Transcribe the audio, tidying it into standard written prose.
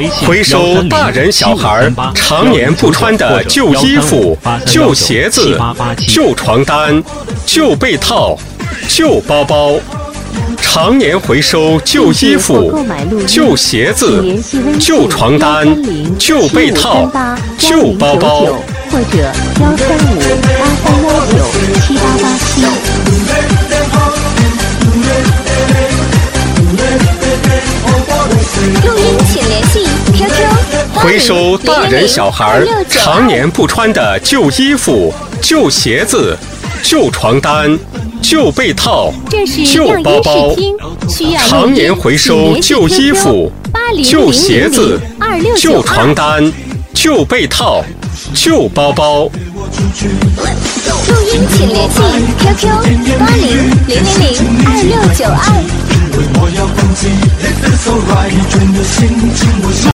回收大人小孩常年不穿的旧衣服、旧鞋子、旧床单、旧被套、旧包包。常年回收旧衣服、旧鞋子、旧床单、旧被套、旧包包， 或者13583197887。 录音请联系 QQ。 回收大人小孩常年不穿的旧衣服、旧鞋子、旧床单、旧被套、旧包包。常年回收旧衣服、旧鞋子、旧床单、旧被套、旧包包。 录音请联系 QQ8000026992。